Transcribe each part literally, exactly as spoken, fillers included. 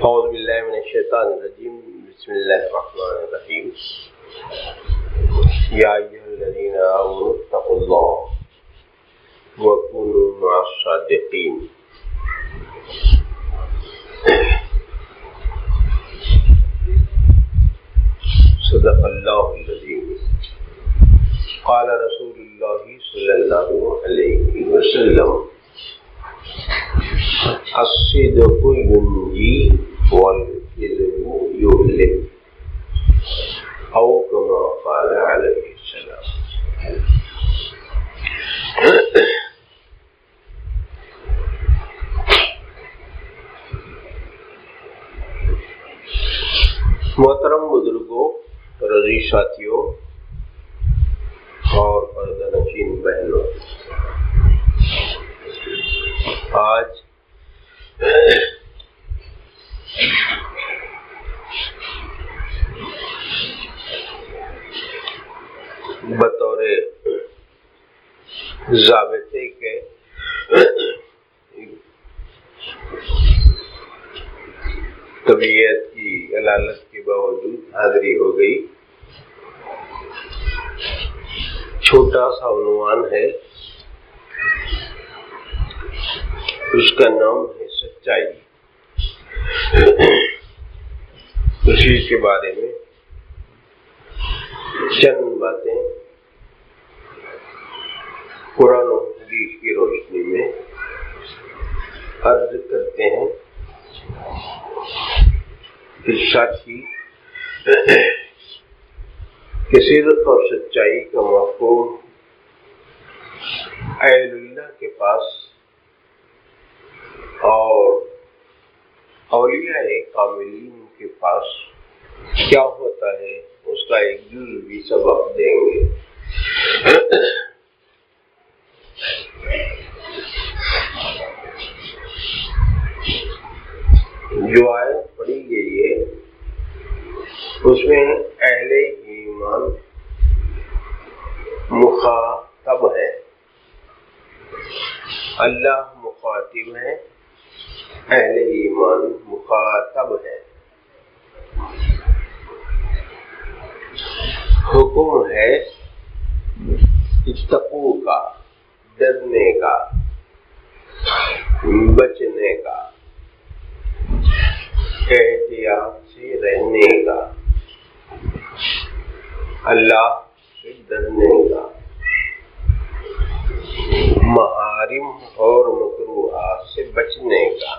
اعوذ باللہ من الشیطان الرجیم بسم اللہ الرحمن الرحیم یا ایھا الذین آمنوا اتقوا اللہ وکونوا مع الصادقین. صدق اللہ العظیم. قال رسول اللہ صلی اللہ علیہ وسلم الصدق ينجي والكذب يهلك أو كما قال عليه السلام. محترم بزرگوں، رضی ساتھیوں اور پردہ نشین بہنوں، آج بطور ضابطے کے طبیعت کی علالت کے باوجود حاضری ہو گئی. چھوٹا سا عنوان ہے، اس کا نام ہے سچائی. اسی کے بارے میں چند باتیں قرآن و حدیث کی روشنی میں عرض کرتے ہیں. ارشاد کی کہ صدق اور سچائی کا مفہوم اہل اللہ کے پاس اور اولیاء کاملین کے پاس کیا ہوتا ہے، اس کا ایک جزوی سبق دیں گے. جو آیت پڑھی گئی ہے اس میں اہل ایمان مخاطب ہے، اللہ مخاطب ہے، اہل ایمان مخاطب ہے. حکم ہے اتقو کا، ڈرنے کا، بچنے کا، احتیاط سے رہنے کا، اللہ سے ڈرنے کا، محارم اور مکروہات سے بچنے کا.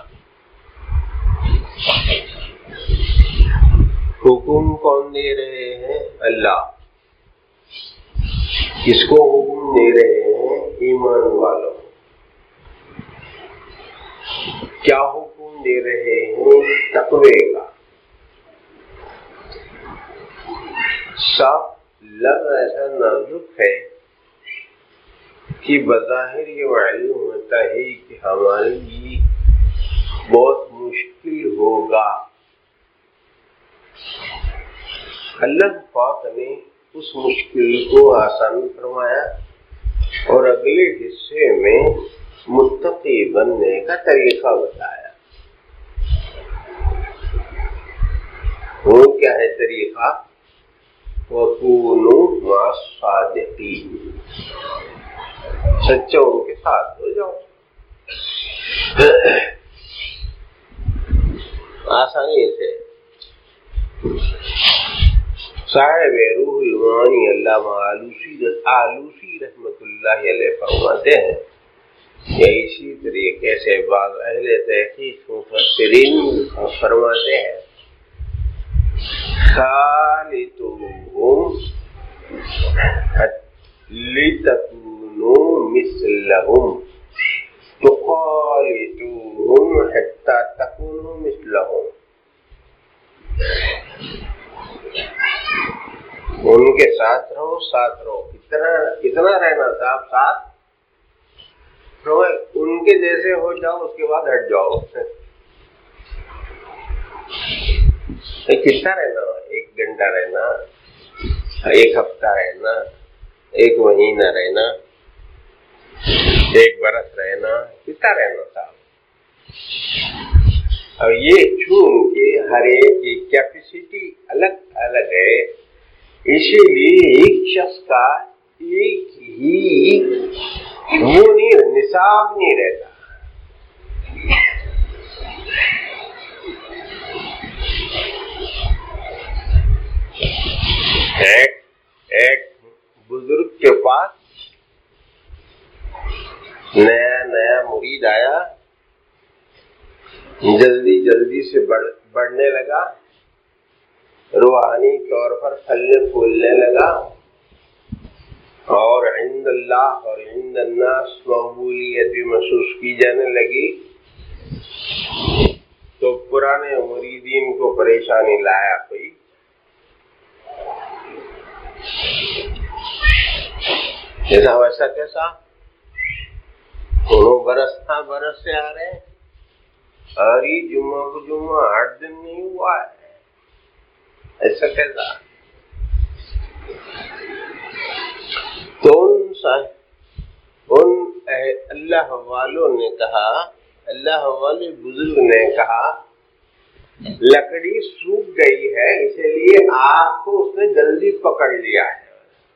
حکم کون دے رہے ہیں؟ اللہ. کس کو حکم دے رہے ہیں؟ ایمان والوں. کیا حکم دے رہے ہیں؟ تقوی کا. صاف لفظ ایسا نازک ہے کہ بظاہر یہ معلوم ہوتا ہے کہ ہمارے لیے بہت مشکل ہوگا. اللہ پاک نے اس مشکل کو آسان فرمایا اور اگلے حصے میں متقی بننے کا طریقہ بتایا. وہ کیا ہے طریقہ؟ وَكُونُوا مَعَ الصَّادِقِينَ، سچوں کے ساتھ ہو جاؤ. آسانی سے. صاحب روح المعانی علامہ آلوسی آلوسی رحمۃ اللہ علیہ فرماتے ہیں کہ اسی طریقے سے بعض اہل تحقیق مفسرین فرماتے ہیں خالطوہم لتکونوا مثلہم تخالطوہم حتی تکونوا مثلہم. ان کے ساتھ رہو، ساتھ رہو. کتنا کتنا رہنا صاحب؟ ساتھ رہو، ان کے جیسے ہو جاؤ، اس کے بعد ہٹ جاؤ. کتنا رہنا؟ ایک گھنٹہ رہنا، ایک ہفتہ رہنا، ایک مہینہ رہنا، ایک برس رہنا، کتنا رہنا صاحب؟ اور یہ چون کے ہر ایک کی کیپیسٹی الگ الگ ہے، اسی لیے ایک شخص کا ایک ہی وہ نہیں نصاب نہیں رہتا۔ ایک ایک بزرگ کے پاس نیا نیا مرید آیا، جلدی جلدی سے بڑھ بڑھنے لگا، روحانی طور پر پھلنے پھولنے لگا، اور عند اللہ اور عند الناس مقبولیت بھی محسوس کی جانے لگی، تو پرانے مریدین کو پریشانی لایا ہوئی۔ ایسا ویسا کیسا؟ انہوں برس تھا برس سے آ رہے ہیں، اور یہ جمعہ کو جمعہ آٹھ دن نہیں ہوا ہے، ایسا کیسا؟ تو ان ان اللہ والوں نے کہا، اللہ والے بزرگ نے کہا لکڑی سوکھ گئی ہے، اسی لیے آگ کو اس نے جلدی پکڑ لیا ہے۔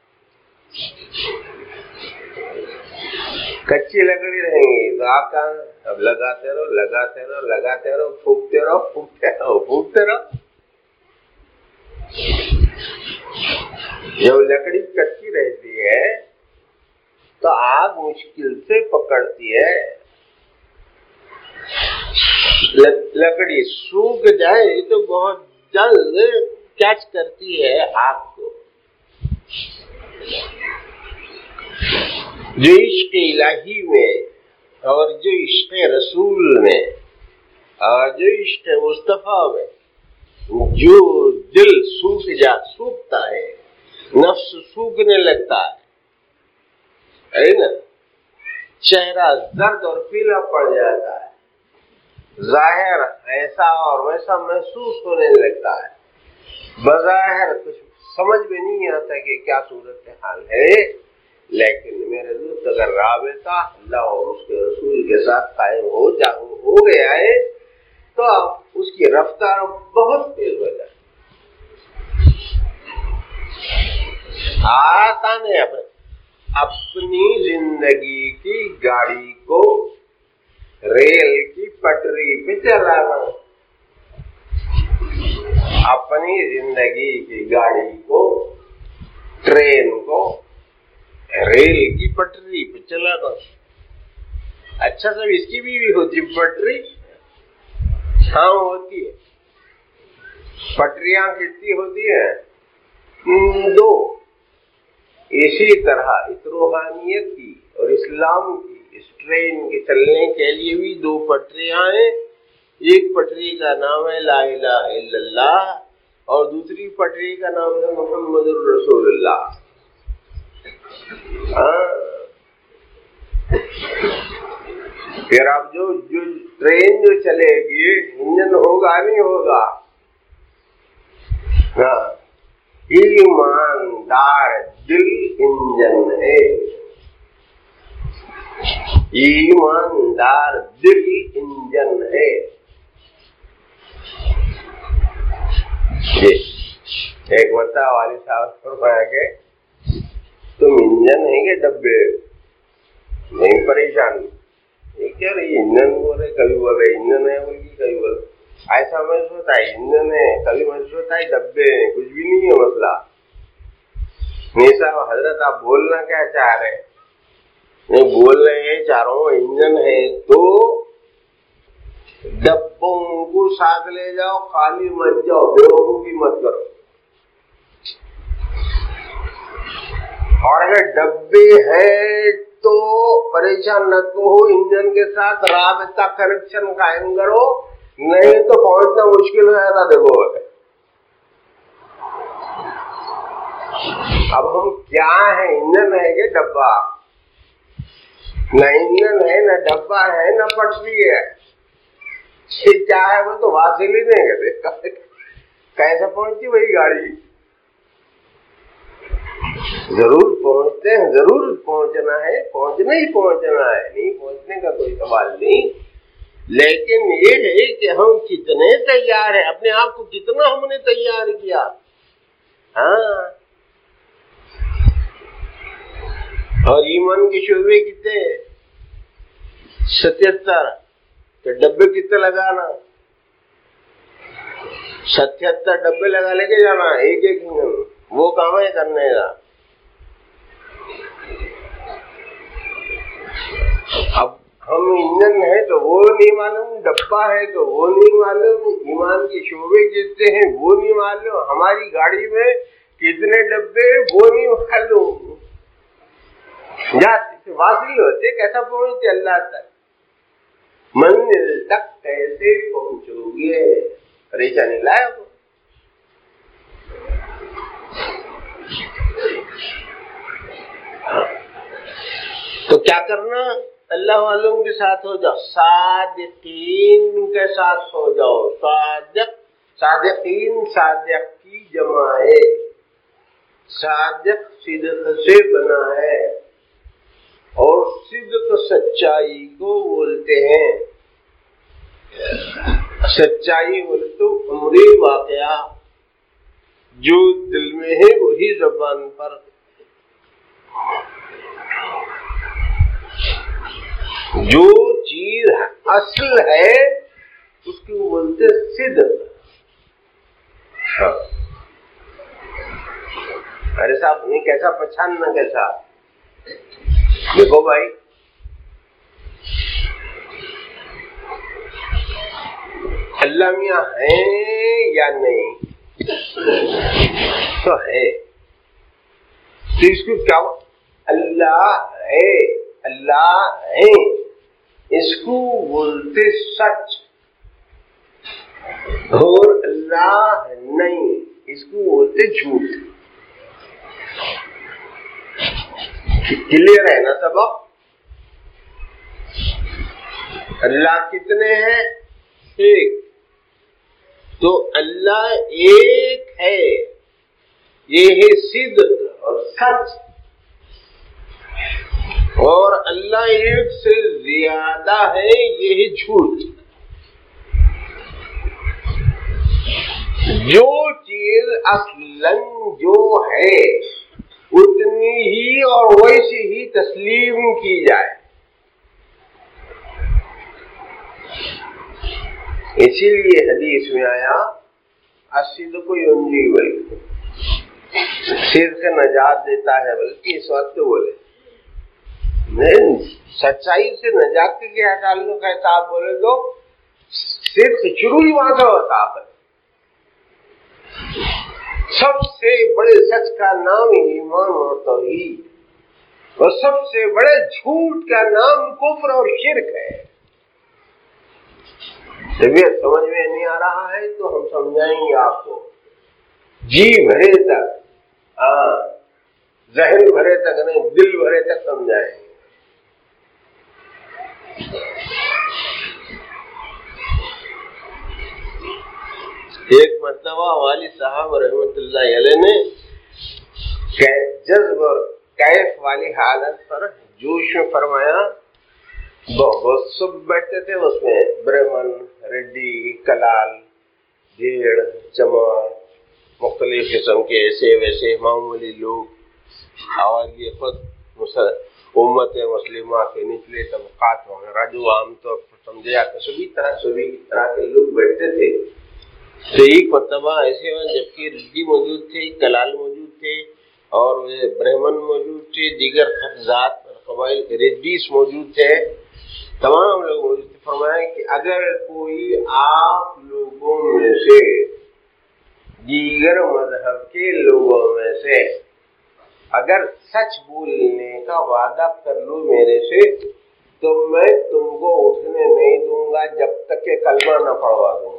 کچی لکڑی رہیں گی تو آپ کا اب لگاتے رہو لگاتے رہو لگاتے رہو پھونکتے رہو پھونکتے رہو پھونکتے رہو۔ جب لکڑی کچی رہتی ہے تو آگ مشکل سے پکڑتی ہے، لکڑی سوکھ جائے تو بہت جلد کیچ کرتی ہے آگ کو۔ جو عشق الہی میں اور جو عشق رسول میں اور جو عشق مصطفیٰ میں جو دل سوکھ جا سوکھتا ہے، نفس سوکھنے لگتا ہے ہے نا، چہرہ زرد اور پیلا پڑ جاتا ہے، ظاہر ایسا اور ویسا محسوس ہونے لگتا ہے، بظاہر کچھ سمجھ میں نہیں آتا کہ کیا صورت حال ہے، لیکن میرے دوست اگر رابطہ اللہ اور اس کے رسول کے ساتھ قائم ہو جا ہو گیا ہے تو اس کی رفتار بہت تیز ہو جائے۔ آسان ہے اپنی زندگی کی گاڑی کو ریل کی پٹری پہ چلانا، اپنی زندگی کی گاڑی کو ٹرین کو ریل کی پٹری پہ چلانا۔ اچھا سب اس کی بھی ہوتی پٹری؟ ہاں ہوتی ہے۔ پٹریاں کتنی ہوتی ہیں؟ دو۔ اسی طرح اس روحانیت کی اور اسلام کی اس ٹرین کے چلنے کے لیے بھی دو پٹریاں ہیں، ایک پٹری کا نام ہے لا الہ الا اللہ اور دوسری پٹری کا نام ہے محمد الرسول اللہ۔ پھر اب جو جو ٹرین جو چلے گی انجن ہوگا نہیں ہوگا؟ ہاں، ایماندار دل انجن ہے، ایماندار دل انجن ہے۔ ایک مرتبہ والد صاحب فرمایا کہ تم انجن ہیں کہ ڈبے؟ نہیں پریشان، یہ کیا رہی انجن بول رہے کبھی بول رہے انجن ہے بول کی کبھی بول ایسا محسوس ہوتا ہے انجن ہے، کبھی محسوس ہوتا ہے ڈبے ہیں، کچھ بھی نہیں ہے مسئلہ۔ نہیں صاحب حضرت آپ بولنا کیا چاہ رہے ہیں؟ نہیں بول رہے ہیں چاہ رہا ہوں انجن ہے تو ڈبوں کو ساتھ لے جاؤ، خالی مت جاؤ، بیوقوفی مت کرو۔ اور اگر ڈبے ہیں تو پریشان نہ ہو، انجن کے ساتھ رابطہ کنیکشن قائم کرو، نہیں تو پہنچنا مشکل ہو جاتا۔ دیکھو اب ہم کیا ہیں، انجن ہے کہ ڈبہ؟ نہ انجن ہے نہ ڈبہ ہے نہ پٹری ہے، کیا ہے وہ تو واصل ہی نہیں کہتے، کیسے پہنچی وہی گاڑی؟ ضرور پہنچتے ہیں، ضرور پہنچنا ہے، پہنچنا ہی پہنچنا ہے، نہیں پہنچنے کا کوئی سوال نہیں، لیکن یہ ہے کہ ہم کتنے تیار ہیں، اپنے آپ کو کتنا ہم نے تیار کیا. ہاں، اور ایمان کے شعبے کتنے؟ ستہتر. تو ڈبے کتنے لگانا؟ ستہتر ڈبے لگا لے کے جانا ایک ایک انجن. وہ کام ہے کرنے کا. اب ہم انجن ہے تو وہ نہیں معلوم، ڈبہ ہے تو وہ نہیں معلوم، ایمان کے شعبے کتنے ہیں وہ نہیں معلوم، ہماری گاڑی میں کتنے ڈبے وہ نہیں معلوم. واصل ہوتے کیسا پہنچتے اللہ تک، منزل تک کیسے پہنچو گے؟ پریشانی لایا کو. تو کیا کرنا؟ اللہ والوں کے ساتھ ہو جاؤ، صادقین کے ساتھ ہو جاؤ. صادق، صادقین صادق کی جمع ہے. صادق صدق سے بنا ہے، اور صدق سچائی کو بولتے ہیں. سچائی بولے تو عمری واقعہ جو دل میں ہے وہی زبان پر. جو چیز اصل ہے اس کو بولتے صدق. ارے صاحب نہیں کیسا پہچاننا کیسا؟ دیکھو بھائی، اللہ میاں ہیں یا نہیں؟ تو ہے. تو اس کو کیا اللہ ہے، اللہ ہے اس کو بولتے سچ. اور اللہ نہیں اس کو بولتے جھوٹ. کلیئر ہے نا سبق؟ اللہ کتنے ہیں؟ ایک. تو اللہ ایک ہے، یہ ہے صدق اور سچ. اور اللہ ایک سے زیادہ ہے، یہ ہے جھوٹ. جو چیز اصلاً جو ہے اتنی ہی اور ویسی ہی تسلیم کی جائے. اسی لیے حدیث میں آیا الصدق ینجی، بلکہ صدق نجات دیتا ہے. بلکہ اس وقت بولے نہیں، سچائی سے نجات کے کیا تعلق ہے؟ صاحب بولے تو صدق شروع ہی وہاں سے ہوتا ہے. سب سے بڑے سچ کا نام ایمان اور توحید، اور سب سے بڑے جھوٹ کا نام کفر اور شرک ہے. طبیعت سمجھ میں نہیں آ رہا ہے تو ہم سمجھائیں گے آپ کو جی بھرے تک، ہاں ذہن بھرے تک نہیں، دل بھرے تک سمجھائیں گے. ایک مرتبہ والد صاحب رحمت اللہ علیہ نے جذب اور کیف والی حالت پر جوش میں فرمایا. بہت سب بیٹھتے تھے اس میں، برہمن، ریڈی، کلال، بھیڑ، چمار، مختلف قسم کے ایسے ویسے معمولی لوگ، اور یہ خود امت مسلمہ کے نچلے طبقات وغیرہ جو عام طور پر سمجھے جاتے سبھی طرح سبھی طرح کے لوگ بیٹھتے تھے. تو ایک مرتبہ ایسے ہوئے جبکہ ریڈی موجود تھے، کلال موجود تھے، اور برہمن موجود تھے، دیگر ذات قبائل ریڈیس موجود تھے، تمام لوگ موجود تھے. فرمایا کہ اگر کوئی آپ لوگوں میں سے دیگر مذہب کے لوگوں میں سے اگر سچ بولنے کا وعدہ کر لوں میرے سے تو میں تم کو اٹھنے نہیں دوں گا جب تک کہ کلمہ نہ پڑھوا دوں.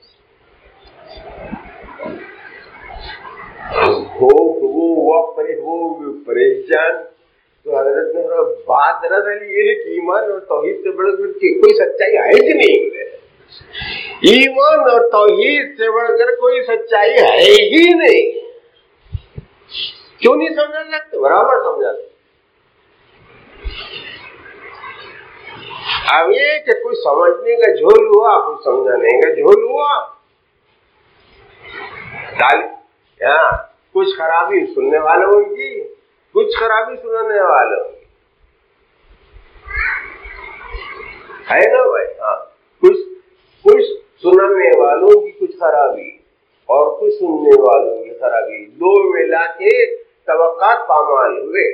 وہ پریشان. تو حضرت نے بات دراصل یہ ہے کہ ایمان اور توحید سے بڑھ کر کوئی سچائی ہے کہ نہیں؟ ایمان اور توحید سے بڑھ کر کوئی سچائی ہے ہی نہیں. کیوں نہیں سمجھا سکتے؟ برابر سمجھا سکتے. اب یہ کہ کوئی سمجھنے کا جھول ہوا، کوئی سمجھانے کا جھول ہوا، ہاں کچھ خرابی سننے والوں کی، کچھ خرابی سنانے والوں کی، ہے نا بھائی؟ ہاں کچھ کچھ سنانے والوں کی کچھ خرابی اور کچھ سننے والوں کی خرابی، دو ملا کے طبقات پامال ہوئے،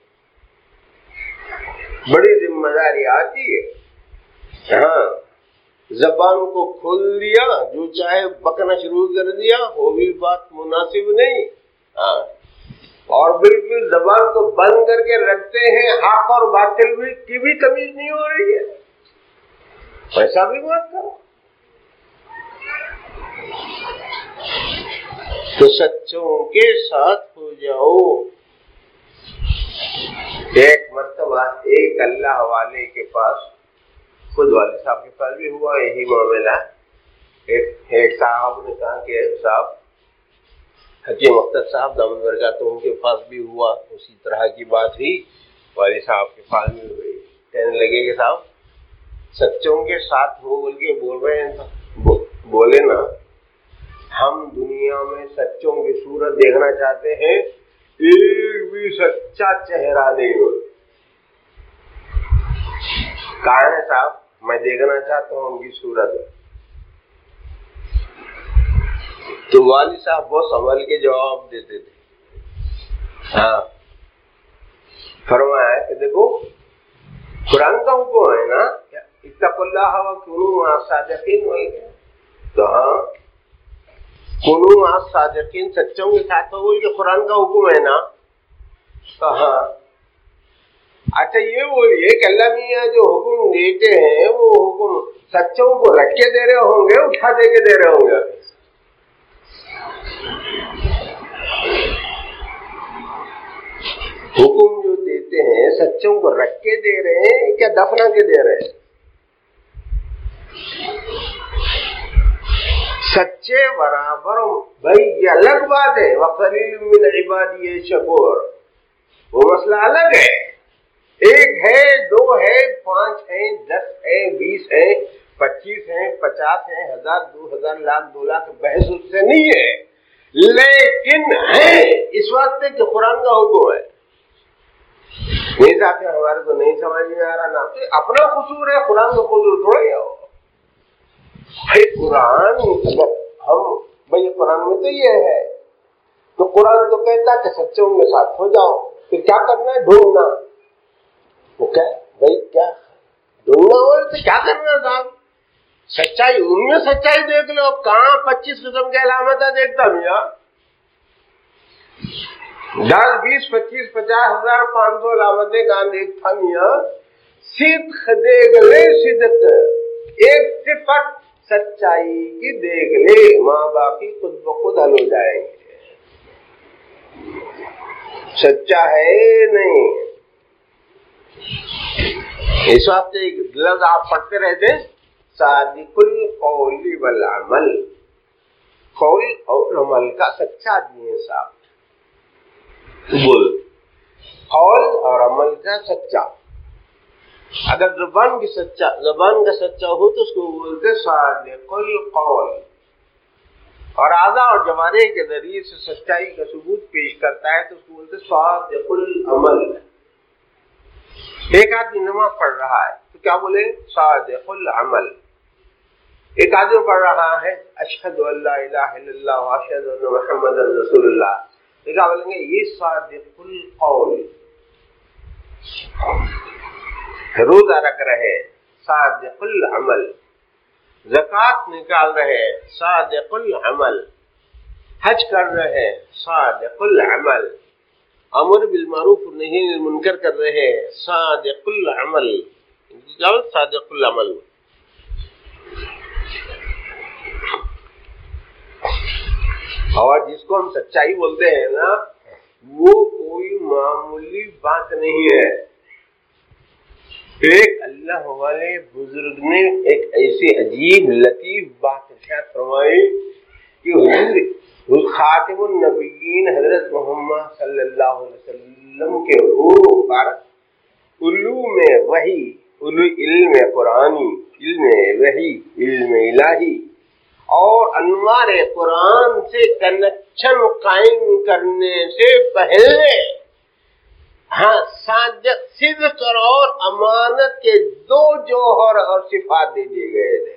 بڑی ذمہ داری آتی ہے۔ ہاں زبان کو کھول دیا، جو چاہے بکنا شروع کر دیا، وہ بھی بات مناسب نہیں۔ ہاں اور بالکل زبان کو بند کر کے رکھتے ہیں، حق اور باطل بھی کی بھی تمیز نہیں ہو رہی ہے، ایسا بھی بات کرو۔ تو سچوں کے ساتھ ہو جاؤ۔ ایک مرتبہ ایک اللہ والے کے پاس، خود والے صاحب کے پاس بھی ہوا یہی معاملہ۔ ایک ایک صاحب نے کہا کہ صاحب حکیم اختر صاحب دامن برکات ان کے پاس بھی ہوا، اسی طرح کی بات ہی والد صاحب کے پاس بھی ہوئی۔ کہنے لگے کہ صاحب سچوں کے ساتھ ہو بول کے بول رہے ہیں، بولے نا ہم دنیا میں سچوں کی صورت دیکھنا چاہتے ہیں، ایک بھی سچا چہرہ نہیں ہو۔ کہاں ہے صاحب؟ میں دیکھنا چاہتا ہوں ان کی صورت۔ تو والد صاحب بہت سنبھل کے جواب دیتے تھے۔ ہاں فرمایا کہ دیکھو قرآن کا حکم ہے نا، اتقوا اللہ وکونوا مع الصادقین، تو ہاں کونوا مع الصادقین، سچوں کے ساتھ ہو بول کے قرآن کا حکم ہے نا، تو ہاں اچھا یہ بولیے کہ اللہ میاں جو حکم دیتے ہیں وہ حکم سچوں کو رکھ کے دے رہے ہوں گے، اٹھا دے کے دے رہے ہوں گے؟ حکم جو دیتے ہیں سچوں کو رکھ کے دے رہے ہیں کیا دفنا کے دے رہے ہیں؟ سچے برابر بھائی یہ الگ بات ہے، وَقَلِيلٌ مِّنْ عِبَادِيَ الشَّكُورُ، وہ مسئلہ الگ ہے۔ ایک ہے، دو ہے، پانچ ہیں، دس ہیں، بیس ہیں، پچیس ہیں، پچاس ہیں، ہزار، دو ہزار، لاکھ، دو لاکھ، بحث اس سے نہیں ہے، لیکن ہے اس واسطے کہ قرآن کا حکم ہے۔ نہیں صاحب ہمارے کو نہیں سمجھ میں آ رہا نا، تو اپنا قصور ہے، قرآن کا قصور تھوڑا ہی ہو بھائی۔ قرآن اگر ہم بھائی قرآن میں تو یہ ہے، تو قرآن تو کہتا کہ سچوں کے ساتھ ہو جاؤ، پھر کیا کرنا ہے؟ ڈھونڈنا۔ وہ کیا بھائی کیا ڈھونڈنا ہو تو کیا کرنا صاحب؟ سچائی ان میں سچائی دیکھ لو، کہاں پچیس قسم کے علامتیں دیکھتا میاں، دس بیس پچیس پچاس ہزار پانچ سو علامتیں کہاں دیکھتا میاں؟ صدق دیکھ لے، صدق ایک صفت سچائی کی دیکھ لے، ماں باقی خود بخود حل ہو جائیں گے۔ سچا ہے نہیں، اس وقت ایک لفظ آپ پڑھتے رہتے صادق القول والعمل، قول اور عمل کا سچا آدمی ہے صاحب، بول قول اور عمل کا سچا۔ اگر زبان کی سچا زبان کا سچا ہو تو اس کو بولتے صادق القول، اور اعضاء اور جوارح کے ذریعے سے سچائی کا ثبوت پیش کرتا ہے تو اس کو بولتے صادق العمل۔ ایک آدمی نماز پڑھ رہا ہے تو کیا بولے؟ صادق العمل۔ ایک آدمی پڑھ رہا ہے اشہد ان لا الہ الا اللہ واشہد ان محمد رسول اللہ، تو کیا بولیں گے؟ یہ صادق القول۔ روزہ رکھ رہے صادق العمل، زکوٰۃ نکال رہے صادق العمل، حج کر رہے صادق العمل، امر بالمعروف نہی عن المنکر کر رہے صادق العمل، صادق العمل۔ اور جس کو ہم سچائی بولتے ہیں نا، وہ کوئی معمولی بات نہیں ہے۔ ایک اللہ والے بزرگ نے ایک ایسی عجیب لطیف بات ارشاد فرمائی کہ حضور خاتم النبیین حضرت محمد صلی اللہ علیہ وسلم کے روح پر علوم وحی علم قرآنی، علم وحی، علم الہی اور انوار قرآن سے کنیکشن قائم کرنے سے پہلے ہاں صادق صدق اور امانت کے دو جوہر اور صفات دے دیے گئے تھے۔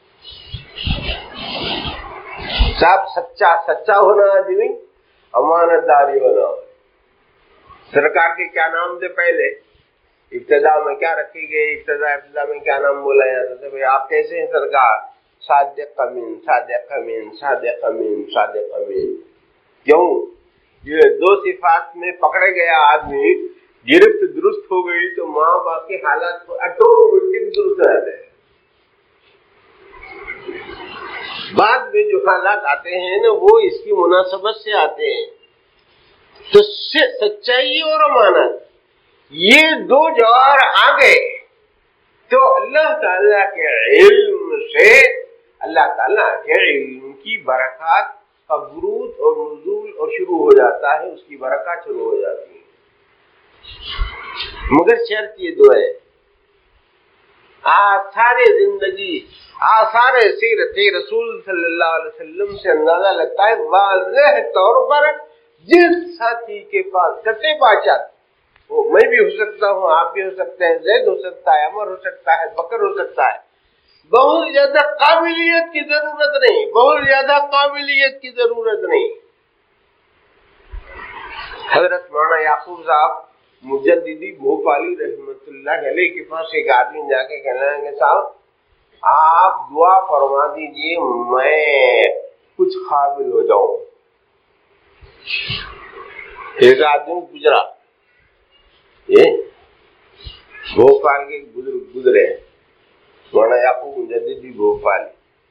صاحب سچا سچا ہونا آدمی، امانت داری ہونا۔ سرکار کے کیا نام تھے پہلے؟ ابتدا میں کیا رکھی گئی؟ ابتدا ابتدا میں کیا نام بولا جاتا تھا؟ بھائی آپ کیسے ہیں سرکار؟ صادق امین، صادق امین، صادق امین، صادق امین۔ کیوں؟ یہ دو صفات میں پکڑے گیا آدمی، گرفت درست ہو گئی تو ماں باپ کے حالات آٹومیٹک درست رہتے ہیں۔ بعد میں جو حالات آتے ہیں نا وہ اس کی مناسبت سے آتے ہیں۔ تو سچائی اور امانت یہ دو جوہر آ گئے تو اللہ تعالیٰ کے علم سے، اللہ تعالیٰ کے علم کی برکات کا ورود اور نزول اور شروع ہو جاتا ہے، اس کی برکات شروع ہو جاتی ہے۔ مگر شرط یہ دو ہے، آثار زندگی، آثار سیرت رسول صلی اللہ علیہ وسلم سے اندازہ لگتا ہے واضح طور پر جس ساتھی کے پاس کتے باشد، وہ میں بھی ہو سکتا ہوں، آپ بھی ہو سکتے ہیں، زید ہو سکتا ہے، عمر ہو سکتا ہے، بکر ہو سکتا ہے، بہت زیادہ قابلیت کی ضرورت نہیں، بہت زیادہ قابلیت کی ضرورت نہیں۔ حضرت مولانا یعقوب صاحب مجددی بھوپالی رحمت اللہ علیہ کے پاس ایک آدمی جا کے کہنے لگے صاحب آپ دعا فرما دیجئے میں کچھ قابل ہو جاؤں۔ ایک آدمی گزرا، یہ بھوپال کے بزرگ گزرے مولانا یعقوب مجددی بھوپالی،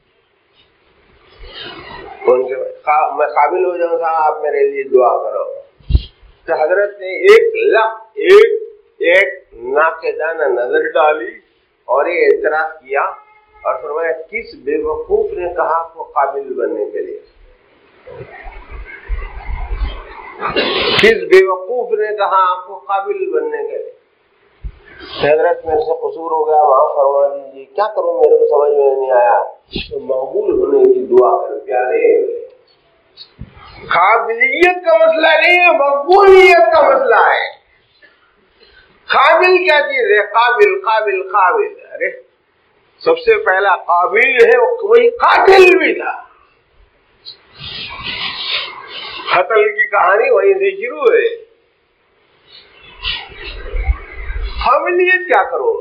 ان کے میں قابل ہو جاؤں صاحب آپ میرے لیے دعا کرو۔ تو حضرت نے ایک لفظ ایک ایک ناقدانہ نظر ڈالی اور یہ اعتراف کیا اور فرمایا کس بے وقوف نے کہا آپ کو قابل بننے کے لیے؟ کس بے وقوف نے کہا آپ کو قابل بننے کے لیے؟ حضرت میرے سے قصور ہو گیا، وہاں فرما دیجیے کیا کروں، میرے کو سمجھ میں نہیں آیا۔ تو مقبول ہونے کی دعا کر پیارے، قابلیت کا مسئلہ نہیں ہے، مقبولیت کا مسئلہ ہے۔ قابل کیا چیز ہے؟ قابل قابل قابل، ارے سب سے پہلا قابل ہے وہی قاتل بھی تھا۔ قتل کی کہانی وہیں سے شروع ہے۔ قابلیت کیا کرو؟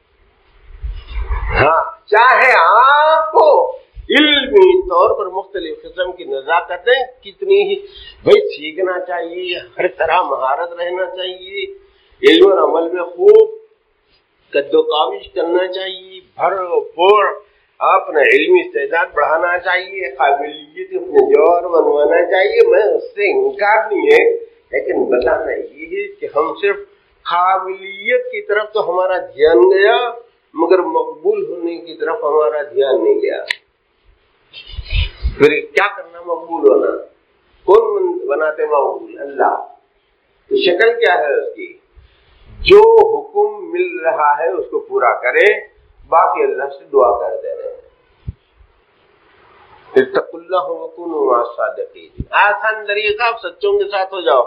ہاں چاہے آپ کو علمی طور پر مختلف قسم کی نزاکتیں کتنی ہی بھائی سیکھنا چاہیے، ہر طرح مہارت رہنا چاہیے، علم اور عمل میں خوب قد و کاوش کرنا چاہیے، بھر پور اپنا علمی استعداد بڑھانا چاہیے، قابلیت اپنے جوہر بنوانا چاہیے، میں اس سے انکار نہیں ہے، لیکن بتانا یہ ہے کہ ہم صرف قابلیت کی طرف تو ہمارا دھیان گیا مگر مقبول ہونے کی طرف ہمارا دھیان نہیں گیا۔ پھر کیا کرنا مقبول ہونا؟ کون بناتے مقبول؟ اللہ۔ تو شکل کیا ہے اس کی؟ جو حکم مل رہا ہے اس کو پورا کرے، باقی اللہ سے دعا کر دے رہے ہیں۔ اتقوا اللہ وکونوا مع الصادقین، آسان طریقہ، آپ سچوں کے ساتھ ہو جاؤ۔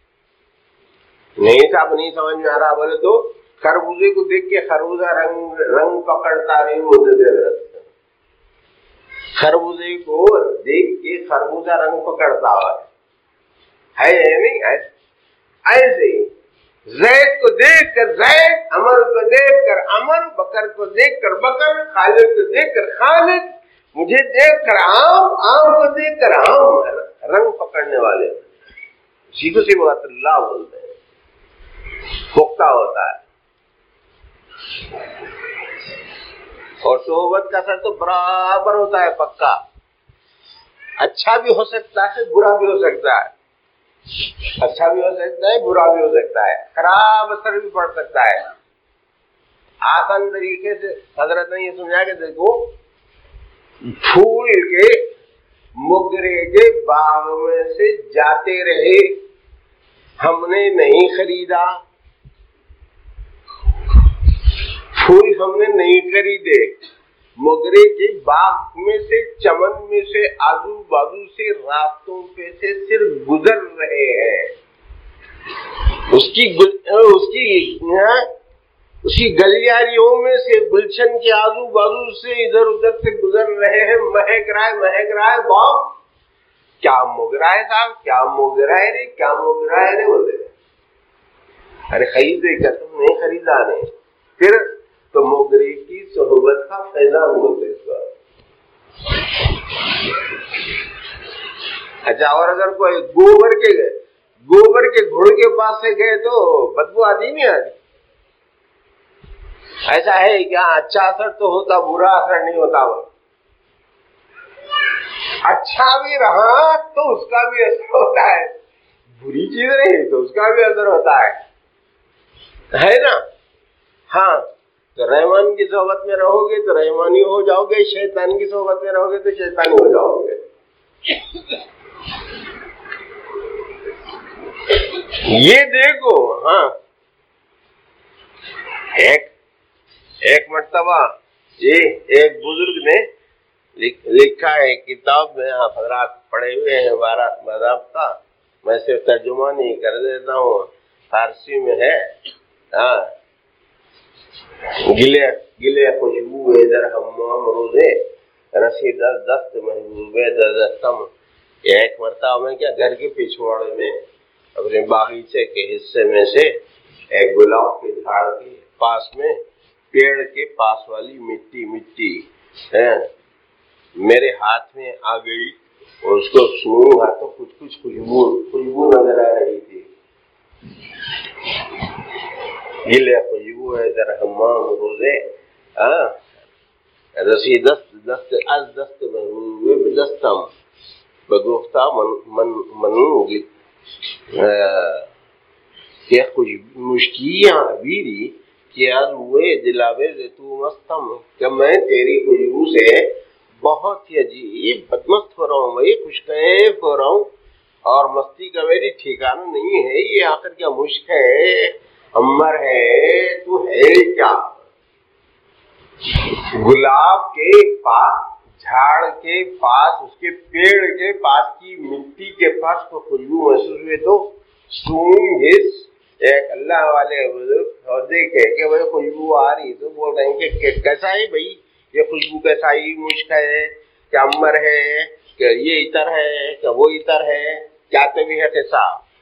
نہیں صاحب نہیں سمجھ میں آ رہا بولے تو خربوزے کو دیکھ کے خربوزہ رنگ رنگ پکڑتا نہیں ہوتے، خربوزے کو دیکھ کے خربوزہ رنگ پکڑتا ہے نہیں؟ ایسے زید کو دیکھ کر زید، عمر کو دیکھ کر عمر، بکر کو دیکھ کر بکر، خالد کو دیکھ کر خالد، مجھے دیکھ کر عام، عام کو دیکھ کر عام، رنگ پکڑنے والے اسی کو صفات اللہ بولتے ہیں، پختہ ہوتا ہے۔ اور صحبت کا اثر تو برابر ہوتا ہے، پکا، اچھا بھی ہو سکتا ہے برا بھی ہو سکتا ہے، اچھا بھی ہو سکتا ہے برا بھی ہو سکتا ہے، خراب اثر بھی پڑ سکتا ہے۔ آسان طریقے سے حضرت نے یہ سمجھا کہ دیکھو پھول کے موگرے کے باغ میں سے جاتے رہے، ہم نے نہیں خریدا، پھول ہم نے نہیں خریدے، موگرے کے باغ میں سے، چمن میں سے، آزو بازو سے، راستوں پہ سے صرف گزر رہے ہیں. اس کی اس کی اس کی گلیاریوں میں سے، گلشن کے آزو بازو سے ادھر ادھر سے گزر رہے ہیں. مہک رہا ہے، مہک رہا ہے. باغ کیا موگرا ہے صاحب، کیا موگرا ہے رے، کیا موگرا ہے رے بولے. ارے خریدے کیا تم؟ نہیں خریدا نے. پھر تو موگرے کی صحبت کا فیضان بولتے اس بار. اچھا، اور اگر کوئی گوبر کے گئے گوبر کے گھڑ کے پاس سے گئے تو بدبو آتی نہیں آتی؟ ایسا ہے کیا؟ اچھا اثر تو ہوتا، برا اثر نہیں ہوتا. وہ اچھا بھی رہا تو اس کا بھی اثر ہوتا ہے، بری چیز نہیں تو اس کا بھی اثر ہوتا ہے، ہے نا؟ ہاں، تو رحمان کی صحبت میں رہو گے تو رحمانی ہو جاؤ گے، شیطان کی صحبت میں رہو گے تو شیطانی ہو جاؤ گے. یہ دیکھو. ہاں، ایک ایک مرتبہ یہ ایک بزرگ نے لکھا ہے کتاب میں، آپ حضرات پڑھے ہوئے ہیں باضابطہ، میں صرف ترجمہ نہیں کر دیتا ہوں، فارسی میں ہے. ہاں، گلے گلے خوشبو در حمام روزے، رسید دست محبوبے در دستم. ایک مرتبہ میں کیا گھر کے پچھواڑے میں اپنے باغیچے کے حصے میں سے ایک گلاب کے جھاڑ کے پاس میں، پیڑ کے پاس والی مٹی مٹی ہے میرے ہاتھ میں آ گئی، اور اس کو سنوں گا تو کچھ کچھ خوشبو خوشبو نظر آ رہی تھی. گلے خوشبو ہے در حمام روزے، رسی دست دست از دست محبوب دستم، بگفتہ من منوں کہ مشکیاں بیری کہ از ہوئے دلاوے تو مستم، کہ میں تیری خوشبو سے بہت ہی عجیب بدمست ہو رہا ہوں، بھائی خوش کیف ہو رہا ہوں، اور مستی کا میری ٹھکانہ نہیں ہے. یہ آخر کیا مشک ہے، امبر ہے، تو ہے کیا؟ گلاب کے پاس، جھاڑ کے پاس، اس کے پیڑ کے پاس کی مٹی کے پاس کو خوشبو محسوس ہوئے تو سون گھس ایک اللہ والے بزرگ اور دیکھے کہ بھائی خوشبو آ رہی تو بول رہے ہیں کہ کیسا ہے بھائی یہ خوشبو، کیسا ہے، مشک ہے کیا، امبر ہے کہ یہ عطر ہے کہ وہ عطر ہے، کیا بھی ہے کیسا؟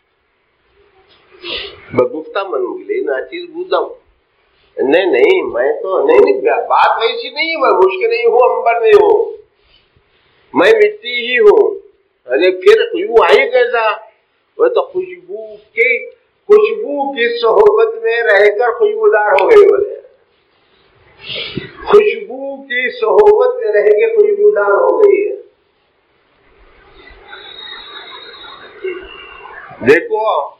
بگفتہ من گلے ناچیز بودم. نہیں نہیں میں تو نہیں نہیں بات ویسی نہیں، میں مشک نہیں ہوں، امبر نہیں ہوں، میں مٹی ہی ہوں. ارے پھر خوشبو آئی کیسا؟ وہ تو خوشبو کے خوشبو کی صحبت میں رہ کر خوشبودار ہو گئے. بولے خوشبو کی صحبت میں رہ کے خوشبودار ہو گئی ہے. دیکھو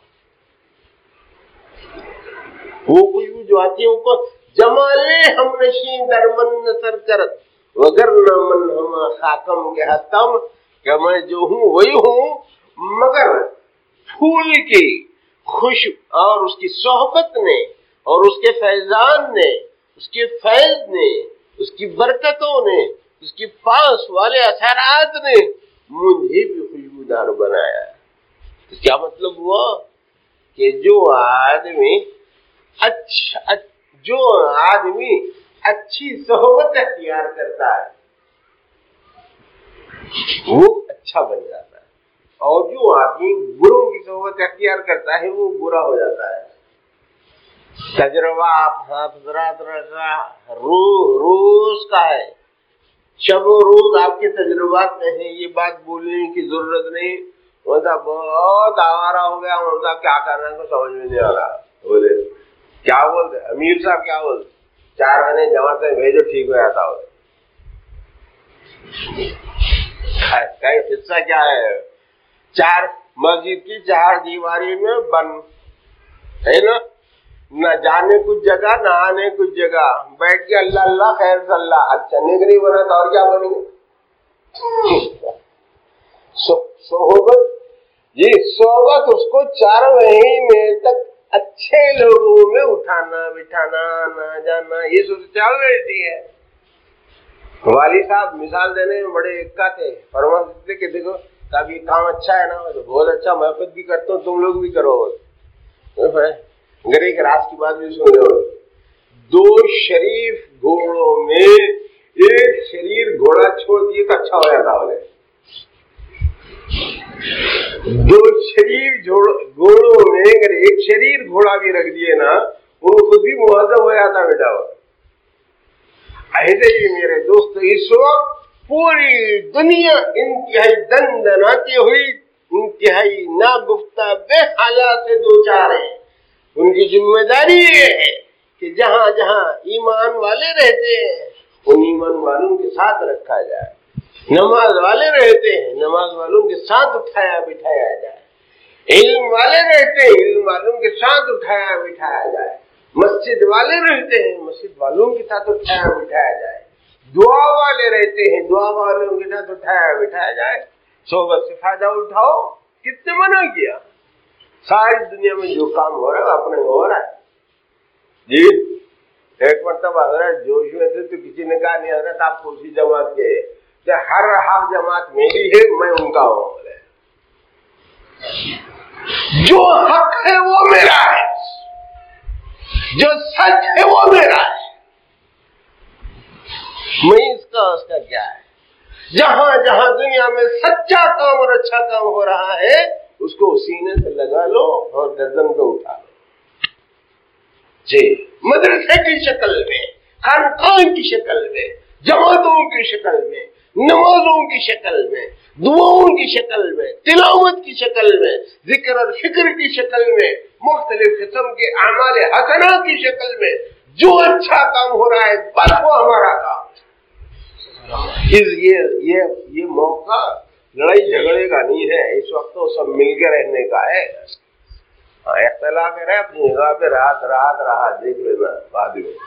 وہ خوشبو جو آتی ہے ان کو جمالے ہم نشین در من نثر کرت وگر نہ من ہم خاکم کے ہستم، کہ میں جو ہوں وہی ہوں، مگر پھول کی خوش اور اس کی صحبت نے اور اس کے فیضان نے، اس کے فیض نے، اس کی برکتوں نے، اس کے پاس والے اثرات نے مجھے بھی خوشبودار بنایا ہے. تو کیا مطلب ہوا کہ جو آدمی اچھا جو آدمی اچھی صحبت اختیار کرتا ہے وہ اچھا بن جاتا ہے، اور جو آدمی بروں کی صحبت اختیار کرتا ہے وہ برا ہو جاتا ہے. تجربہ آپ حضرات روز روز کا ہے، شب و روز آپ کے تجربات میں ہیں، یہ بات بولنے کی ضرورت نہیں. مطلب بہت آوارہ ہو گیا، مطلب کیا کرنا کو سمجھ میں نہیں آ رہا. بولے کیا بولتے امیر صاحب، کیا بولتے چار مہینے جماعتیں بھیجو ٹھیک ہو جاتا ہو. قصہ کیا ہے؟ چار مسجد کی چار دیواری میں بند ہے نا، نہ جانے کچھ جگہ نہ آنے کچھ جگہ، بیٹھ کے اللہ اللہ خیر صلی اللہ. اچھا نیک نہیں بنا تو اور کیا بنیں گے؟ صحبت جی صحبت اس کو چار مہینے تک اچھے لوگوں میں اٹھانا بٹھانا آنا جانا یہ صورتحال رہتی ہے. والد صاحب مثال دینے میں بڑے ایکا تھے، فرماتے کہ دیکھو صاحب یہ کام اچھا ہے نا، تو بہت اچھا، میں خود بھی کرتا ہوں، تم لوگ بھی کرو. اگر ایک راز کی بات بھی سن رہے ہو، دو شریف گھوڑوں میں ایک شریر گھوڑا چھوڑ دیے تو اچھا ہو جاتا بولے. دو شریف گھوڑوں میں اگر ایک شریر گھوڑا بھی رکھ دیے نا، وہ خود بھی مہذب ہو جاتا بیٹا. ایسے ہی میرے دوست اس وقت پوری دنیا انتہائی دندناتی ہوئی، انتہائی ناگفتہ بے حالات سے دو چار ہیں. ان کی ذمہ داری یہ ہے کہ جہاں جہاں ایمان والے رہتے ہیں ان ایمان والوں کے ساتھ رکھا جائے، نماز والے رہتے ہیں نماز والوں کے ساتھ اٹھایا بٹھایا جائے، علم والے رہتے ہیں علم والوں کے ساتھ اٹھایا بٹھایا جائے، مسجد والے رہتے ہیں مسجد والوں کے ساتھ اٹھایا بٹھایا جائے، دعا والے رہتے ہیں دعا والوں کے ساتھ اٹھایا بٹھایا جائے. صحبت سے فائدہ اٹھاؤ، کتنے منع کیا. ساری دنیا میں جو کام ہو رہا ہے اپنے ہو رہا ہے. جی ایک مرتبہ حضرت جوش میں تھے تو کسی نے کہا نہیں حضرت آپ کو اسی جماعت کے کہ ہر ہر جماعت میری ہے میں ان کا ہوں. جو حق ہے وہ میرا ہے، جو سچ ہے وہ میرا ہے، میں اس کا اس کا کیا ہے. جہاں جہاں دنیا میں سچا کام اور اچھا کام ہو رہا ہے اس کو سینے سے لگا لو اور گردن پہ اٹھا لو. جی مدرسے کی شکل میں، خانقاہ کی شکل میں، جماعتوں کی شکل میں، نمازوں کی شکل میں، دعاؤں کی شکل میں، تلاوت کی شکل میں، ذکر اور فکر کی شکل میں، مختلف قسم کے اعمال حسنہ کی شکل میں جو اچھا کام ہو رہا ہے بس وہ ہمارا کام. یہ یہ یہ موقع لڑائی جھگڑے کا نہیں ہے، اس وقت تو سب مل کے رہنے کا ہے. ہاں اختلاف ہے اپنی جگہ پہ، رات رات رہا دیکھ لینا بعد میں.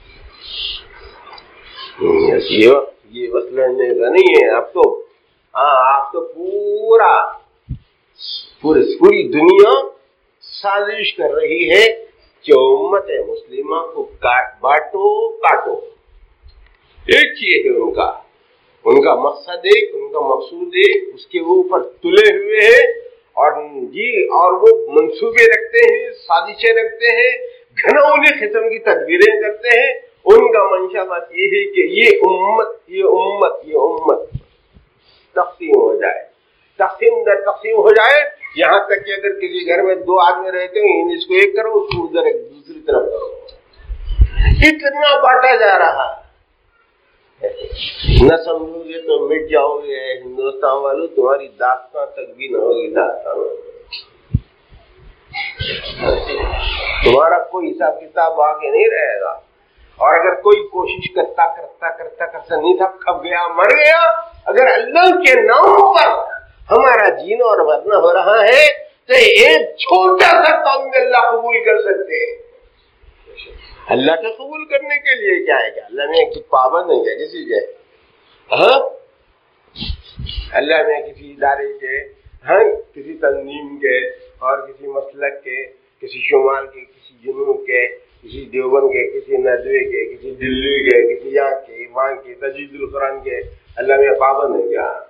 یہ بس لڑنے کا نہیں ہے. اب تو ہاں آپ تو پورا پوری پوری دنیا سازش کر رہی ہے کہ امت مسلمہ کو بانٹو کاٹو. ایک چیز ہے ان کا ان کا مقصد ایک، ان کا مقصود ایک، اس کے اوپر تلے ہوئے ہیں اور جی اور وہ منصوبے رکھتے ہیں، سازشیں رکھتے ہیں، گھناؤنے قسم کی تدبیریں کرتے ہیں. ان کا منشا بات یہ ہے کہ یہ امت یہ امت یہ امت تقسیم ہو جائے، تقسیم در تقسیم ہو جائے. یہاں تک کہ اگر کسی گھر میں دو آدمی رہتے ہیں اس کو ایک کرو اس کو ادھر ایک دوسری طرف کرو. اتنا بانٹا جا رہا نہ سمجھو گے تو مٹ جاؤ گے. ہندوستان والوں تمہاری داستان تک بھی نہ ہوگی داستان، تمہارا کوئی حساب کتاب آگے نہیں رہے گا. اور اگر کوئی کوشش کرتا کرتا کرتا کرتا نہیں تھا کھپ گیا مر گیا. اگر اللہ کے نام پر ہمارا جینا اور مرنا ہو رہا ہے تو ایک چھوٹا سا کام میں اللہ قبول کر سکتے ہیں. اللہ کے قبول کرنے کے لیے کیا ہے؟ کیا اللہ میں کچھ پابند ہے کیا کسی کے؟ ہاں اللہ میں کسی ادارے کے، ہاں کسی تنظیم کے اور کسی مسلک کے، کسی شمال کے، کسی جنوب کے، کسی دیوبند کے، کسی ندوے کے، کسی دلی کے، کسی یہاں کے وہاں کے تجوید القرآن کے اللہ میں پابند ہے کیا؟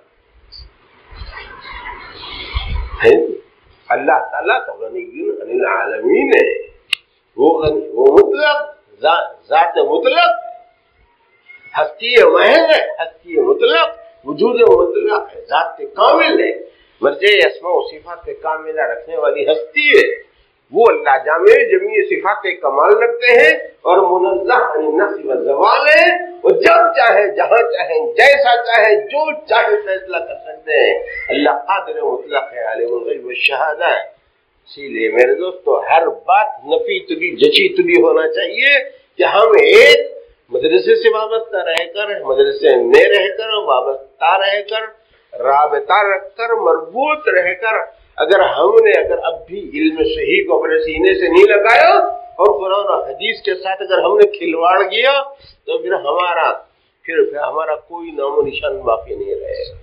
اللہ تعالیٰ تو غنی عن العالمین ہے. وہ غنی وہ مطلق ذات مطلق، ہستی محض ہے، ہستی مطلق، وجود مطلق ہے، ذات کامل ہے، مرجع اسماء و صفات کاملہ رکھنے والی ہستی ہے. وہ اللہ جامع جمیع صفات کمال رکھتے ہیں اور منزہ عن النقص والزوال ہے. وہ جب چاہے جہاں چاہے جیسا چاہے جو چاہے فیصلہ کر سکتے ہیں. اللہ قادر مطلق ہے، عالم الغیب والشہادہ ہے. اسی لیے میرے دوستو ہر بات نفی تلی جچی تلی ہونا چاہیے کہ ہم ایک مدرسے سے وابستہ رہ کر، مدرسے میں رہ کر، وابستہ رہ کر، رابطہ رکھ کر، مربوط رہ کر، اگر ہم نے اگر اب بھی علم صحیح کو اپنے سینے سے نہیں لگایا اور قرآن اور حدیث کے ساتھ اگر ہم نے کھلواڑ کیا تو پھر ہمارا پھر, پھر ہمارا کوئی نام و نشان باقی نہیں رہے گا.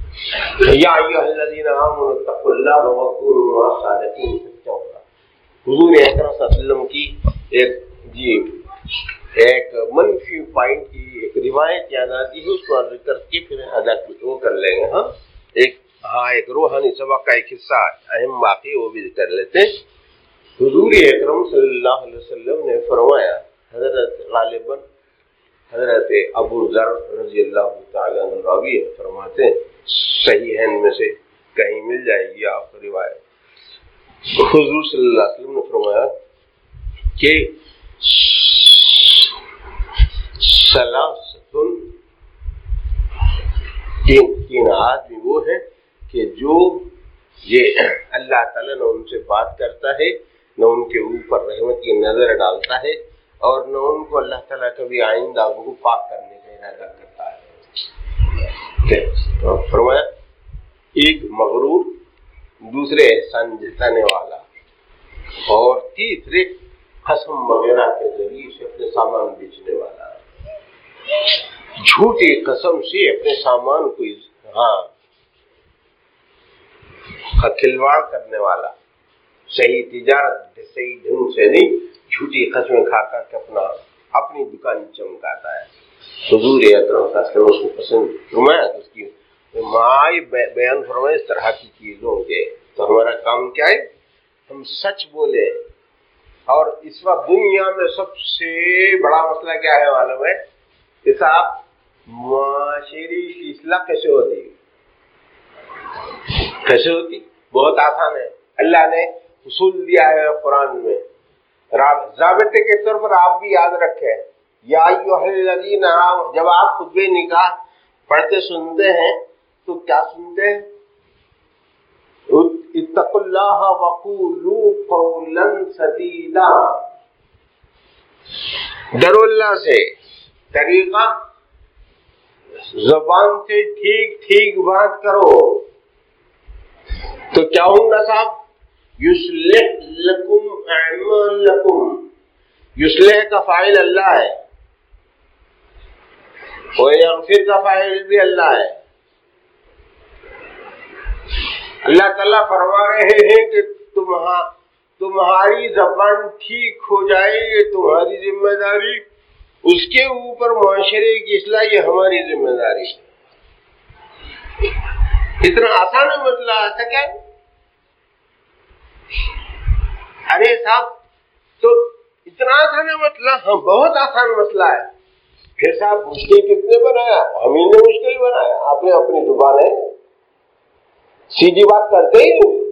یا ایھا الذین آمنوا اتقوا اللہ وکونوا مع الصادقین. حضور اکرم صلی اللہ علیہ وسلم کی ایک جی ایک منفی پوائنٹ کی ایک روایت یاد آتی ہے، اس کو عرض کر کے پھر ادا وہ کر لیں گے. ہاں ایک ہاں ایک روحانی سبق کا ایک حصہ اہم واقعی وہ بھی کر لیتے ہیں. حضور اکرم صلی اللہ علیہ وسلم نے فرمایا، حضرت غالباً حضرت ابو ذر رضی اللہ تعالیٰ عنہ راوی ہے، فرماتے ہیں صحیحین میں سے کہیں مل جائے گی آپ کو روایت. حضور صلی اللہ علیہ وسلم نے فرمایا کہ ثلاثۃ تین تین آدمی وہ ہیں کہ جو یہ اللہ تعالیٰ نہ ان سے بات کرتا ہے، نہ ان کے اوپر رحمت کی نظر ڈالتا ہے، اور نہ ان کو اللہ تعالیٰ کبھی آئندہ ان کو پاک کرنے کا ارادہ کرتا ہے. فرمایا ایک مغرور، دوسرے احسان جتانے والا، اور تیسرے قسم وغیرہ کے ذریعے سے اپنے سامان بیچنے والا، جھوٹی قسم سے اپنے سامان کو ہاں کھلواڑ کرنے والا، صحیح تجارت صحیح ڈھنگ سے نہیں، جھوٹی قسمیں کھا کر کے اپنا اپنی دکان چمکاتا ہے. حضور اکرم صلی اللہ علیہ وسلم اس کو پسند فرمایا، اس کی مائی بیان فرمائے اس طرح کی چیزوں کے. تو ہمارا کام کیا ہے؟ ہم سچ بولے. اور اس وقت دنیا میں سب سے بڑا مسئلہ کیا ہے معلوم ہے کہ صاحب معاشرے کی اصلاح کیسے ہوتی کیسے ہوتی بہت آسان ہے. اللہ نے اصول دیا ہے قرآن میں، ضابطے کے طور پر آپ بھی یاد رکھیں. یا ایھا الذین آمنوا، جب آپ خطبہ نکاح پڑھتے سنتے ہیں تو کیا سنتے ہیں؟ اتقوا اللہ وقولوا قولا سدیدا، ڈرو اللہ سے. طریقہ زبان سے ٹھیک ٹھیک بات کرو. تو کیا ہوگا صاحب؟ یصلح لکم اعمالکم. یصلح کا فاعل اللہ ہے، ویغفر کا فاعل بھی اللہ ہے. اللہ تعالیٰ فرما رہے ہیں کہ تمہاری زبان ٹھیک ہو جائے، یہ تمہاری ذمہ داری. اس کے اوپر معاشرے کی اصلاح یہ ہماری ذمہ داری ہے. اتنا آسان ہے مسئلہ، ایسا کیا ہے؟ ارے صاحب تو اتنا آسان ہے مسئلہ؟ ہاں بہت آسان مسئلہ ہے. پھر صاحب مشکل کتنے بنایا؟ ہم ہی نے مشکل بنایا. آپ نے اپنی زبان ہے سیدھی بات کرتے ہی نہیں،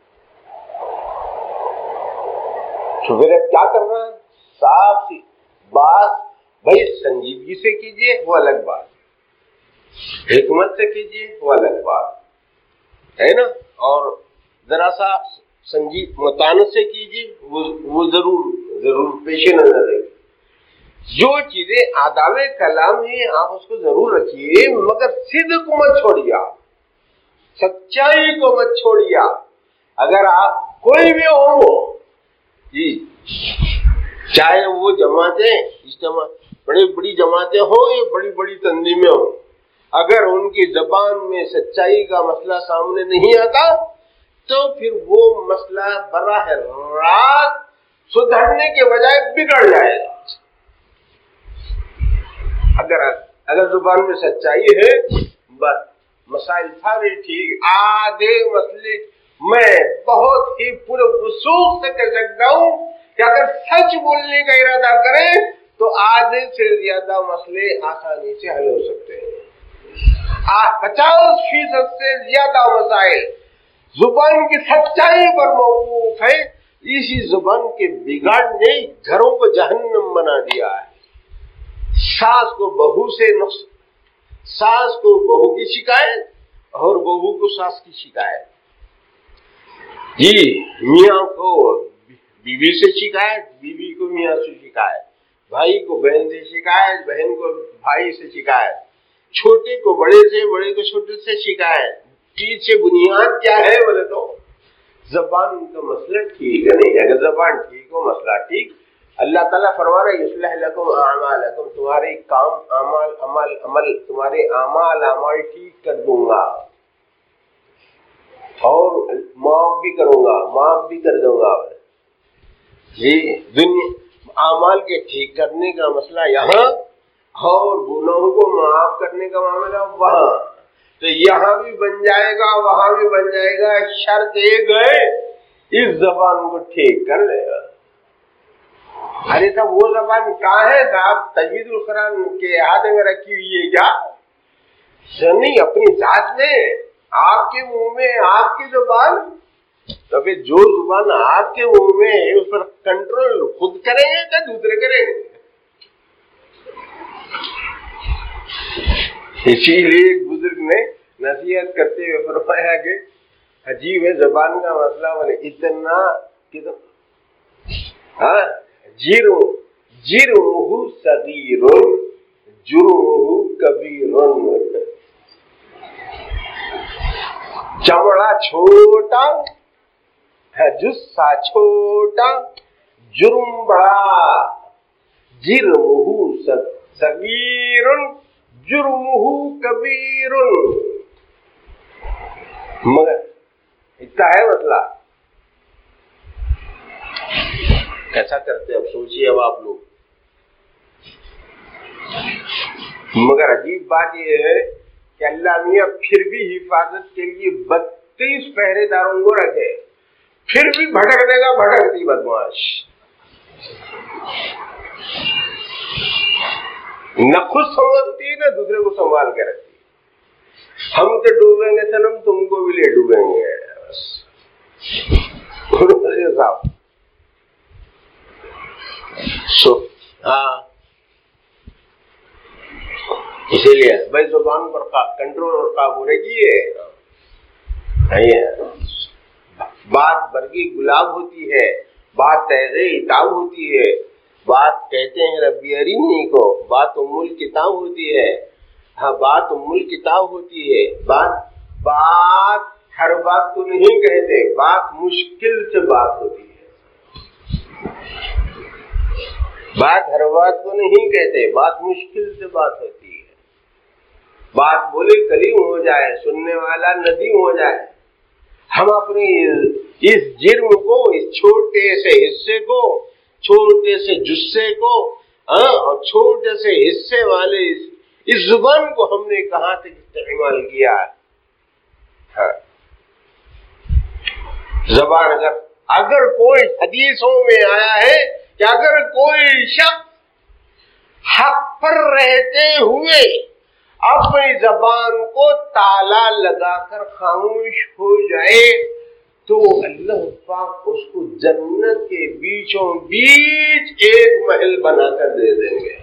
تو پھر اب کیا کرنا ہے؟ صاف سی بات بھائی سنجیدگی سے کیجئے، وہ الگ بات، حکمت سے کیجئے، وہ الگ بات ہے نا، اور ذرا سا سنجید متانت سے کیجئے، وہ ضرور ضرور پیش نظر رہے. جو چیزیں آداب کلام ہیں آپ اس کو ضرور رکھیے، مگر صدق کو مت چھوڑیے، سچائی کو مت چھوڑیے. اگر آپ کوئی بھی ہو جی، چاہے وہ جماعتیں اجتماع بڑی بڑی جماعتیں ہوں یا بڑی بڑی تنظیمیں ہوں، اگر ان کی زبان میں سچائی کا مسئلہ سامنے نہیں آتا تو پھر وہ مسئلہ براہ راست سدھرنے کے بجائے بگڑ جائے گا. اگر اگر زبان میں سچائی ہے بس مسائل سارے ٹھیک. آدھے مسئلے میں بہت ہی پورے وثوق سے کہہ سکتا ہوں کہ اگر سچ بولنے کا ارادہ کریں تو آدھے سے زیادہ مسئلے آسانی سے حل ہو سکتے ہیں. پچاس فیصد سے زیادہ مسائل زبان کی سچائی پر موقوف ہے. اسی زبان کے بگاڑ نے گھروں کو جہنم بنا دیا ہے. ساس کو بہو سے نقص، ساس کو بہو کی شکایت اور بہو کو ساس کی شکایت، جی میاں کو بیوی سے شکایت، بیوی کو میاں سے شکایت، بھائی کو بہن سے شکایت، بہن کو بھائی سے شکایت، چھوٹے کو بڑے سے، بڑے کو چھوٹے سے شکایت. پیچھے بنیاد کیا ہے بولے تو زبان کا مسئلہ ٹھیک ہے نہیں. اگر زبان ٹھیک ہو مسئلہ ٹھیک. اللہ تعالیٰ فرما رہا ہے یصلح لکم اعمالکم، تمہارے کام اعمال عمل عمل تمہارے اعمال اعمال ٹھیک کر دوں گا اور معاف بھی کروں گا، معاف بھی کر دوں گا. جی دنیا اعمال کے ٹھیک کرنے کا مسئلہ یہاں اور گناہوں کو معاف کرنے کا معاملہ وہاں، تو یہاں بھی بن جائے گا وہاں بھی بن جائے گا، شرط ایک ہے اس زبان کو ٹھیک کر لے گا۔ ارے صاحب وہ زبان کہاں ہے صاحب؟ تجوید القرآن کے ہاتھ میں رکھی ہوئی ہے کیا؟ نہیں، اپنی ذات میں، آپ کے منہ میں آپ کی زبان، تو پھر جو زبان آپ کے منہ میں ہے اس پر کنٹرول خود کریں گے یا دوسرے کریں گے؟ اسی لیے ایک بزرگ نے نصیحت کرتے ہوئے فرمایا کہ عجیب ہے زبان کا مسئلہ، بولے اتنا ہاں جرم جرمہ صغیر جرمہ کبیر، چمڑا چھوٹا جسا چھوٹا جرم بڑا، جرمہ صغیر جرمہ کبیر، مگر اتنا ہے مسئلہ۔ کیسا کرتے اب سوچیے اب آپ لوگ، مگر عجیب بات یہ ہے کہ اللہ میاں پھر بھی حفاظت کے لیے بتیس پہرے داروں کو رکھے، پھر بھی بھٹک دے گا، بھٹکتی بدماش، نہ خود سنبھالتی نہ دوسرے کو سنبھال کے رکھتی۔ ہم تو ڈوبیں گے سنم، تم کو بھی لے ڈوبیں گے بس۔ صاحب سو ہاں اسی لیے بھائی زبان پر کنٹرول اور قابو رکھیے۔ بات برگی گلاب ہوتی ہے، بات تیغ اتاب ہوتی ہے، بات کہتے ہیں ربی ارینی کو، بات ام الکتاب ہوتی ہے، ہاں بات ام الکتاب ہوتی ہے، بات بات ہر بات کو نہیں کہتے، بات مشکل سے بات ہوتی ہے، بات ہر بات کو نہیں کہتے، بات مشکل سے بات ہوتی ہے، بات بولے کلیم ہو جائے، سننے والا ندیم ہو جائے۔ ہم اپنی اس جرم کو، اس چھوٹے سے حصے کو، چھوٹے سے جسے کو اور چھوٹے سے حصے والے اس زبان کو ہم نے کہاں تک استعمال کیا ہے؟ ہاں زبان اگر اگر کوئی حدیثوں میں آیا ہے کہ اگر کوئی شخص حق پر رہتے ہوئے اپنی زبان کو تالا لگا کر خاموش ہو جائے تو اللہ پاک اس کو جنت کے بیچوں بیچ ایک محل بنا کر دے دیں گے۔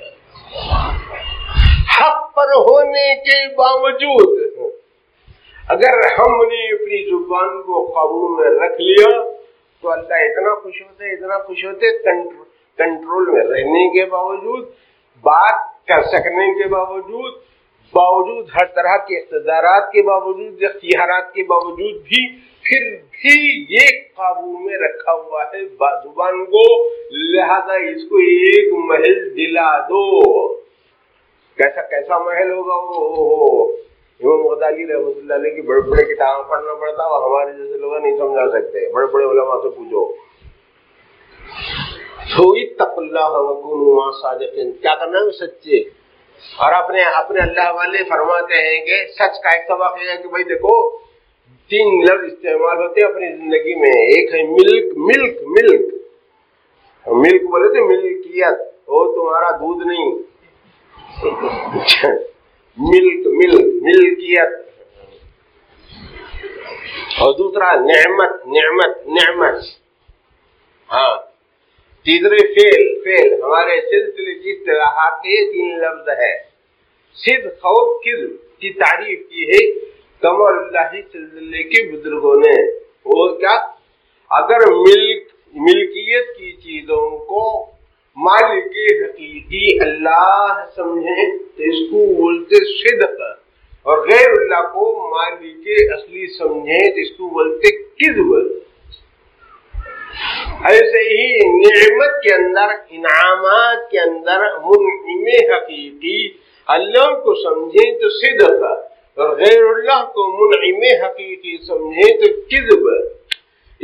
حق پر ہونے کے باوجود اگر ہم نے اپنی زبان کو قابو میں رکھ لیا تو اللہ اتنا خوش ہوتے اتنا خوش ہوتے کنٹرول میں رہنے کے باوجود، بات کر سکنے کے باوجود باوجود ہر طرح کے اقتدارات کے باوجود، اختیارات کے باوجود بھی پھر بھی یہ قابو میں رکھا ہوا ہے زبان کو، لہذا اس کو ایک محل دلا دو۔ کیسا کیسا محل ہوگا وہ؟ امام غزالی رحمۃ اللہ علیہ کی بڑے بڑے کتابیں پڑھنا پڑتا، وہ ہمارے جیسے لوگ نہیں سمجھا سکتے، بڑے بڑے علماء سے پوچھو۔ تو اتقوا اللہ وکونوا مع الصادقین، کیا کرنا ہے سچے، اور اپنے اپنے اللہ والے فرماتے ہیں کہ سچ کا ایک سبق ہے کہ بھائی دیکھو تین لفظ استعمال ہوتے ہیں اپنی زندگی میں، ایک ہے ملک ملک ملک ملک بولے تھے ملکیت، وہ تمہارا دودھ نہیں، ملک ملک ملکیت، اور دوسرا نعمت نعمت نعمت، ہاں تیسرے فعل فعل ہمارے سلسلے کی اصطلاحات کے تین لفظ ہے۔ صدق اور کذب کی تعریف کی ہے کمال اللہ سلسلے کے بزرگوں نے، وہ کیا؟ اگر ملک ملکیت کی چیزوں کو مالک حقیقی اللہ سمجھیں تو اس کو بولتے صدق، اور غیر اللہ کو مالک اصلی سمجھیں تو اس کو بولتے کذب۔ ایسے ہی نعمت کے اندر، انعامات کے اندر منعم حقیقی اللہ کو سمجھیں تو صدق، اور غیر اللہ کو منعم حقیقی سمجھیں تو کذب۔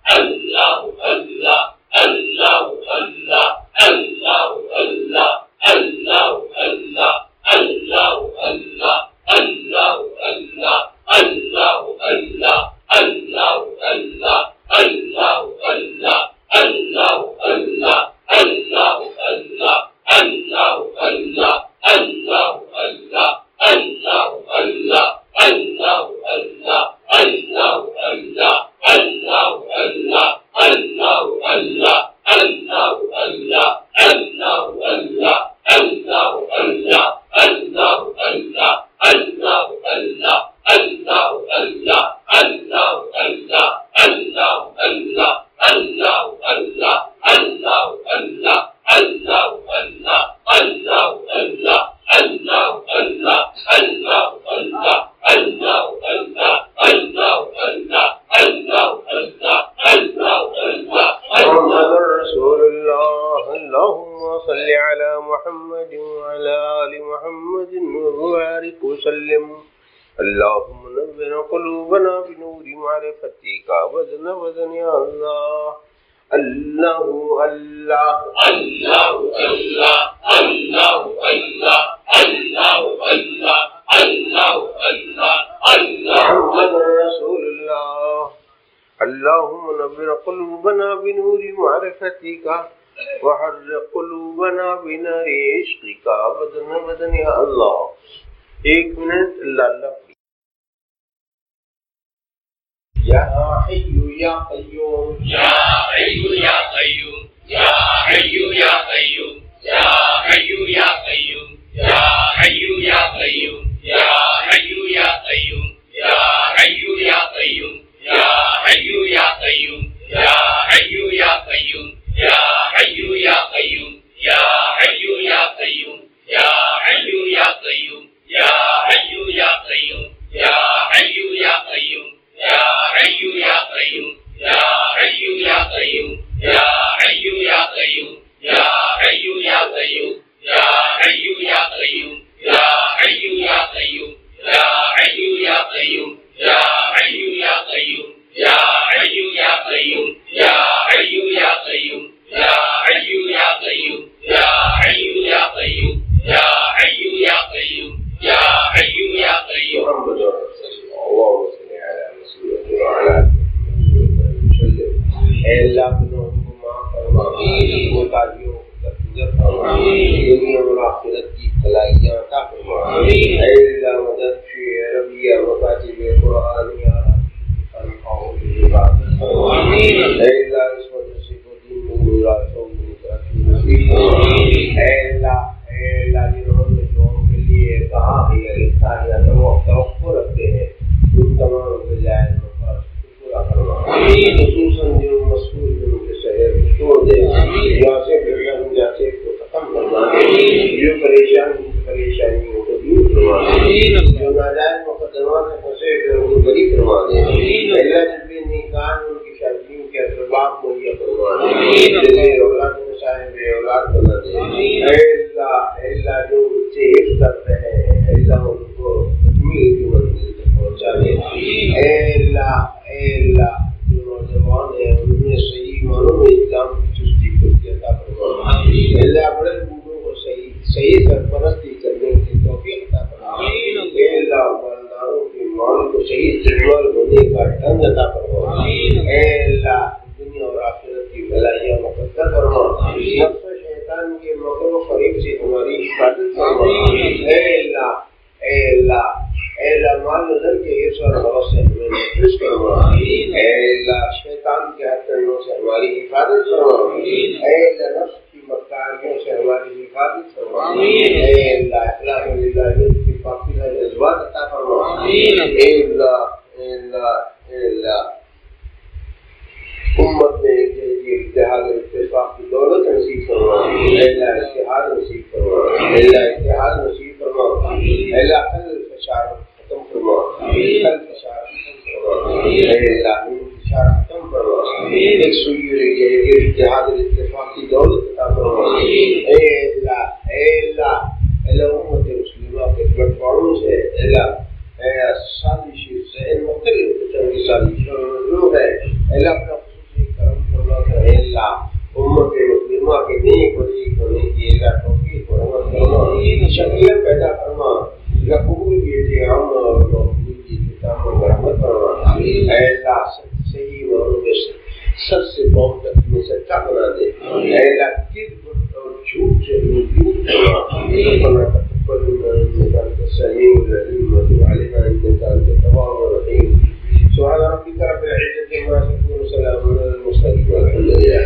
جھوٹی مانوں میں سچ سے بہت تک میں سچا بنا دے. اے اللہ کذب اور جھوٹ سے ہمیں دور کرنا. ربنا تقبل منا انك انت السميع العليم وتب علينا انك انت التواب الرحيم. سبحان ربك رب العزة عما يصفون وسلام على المرسلين والحمد لله.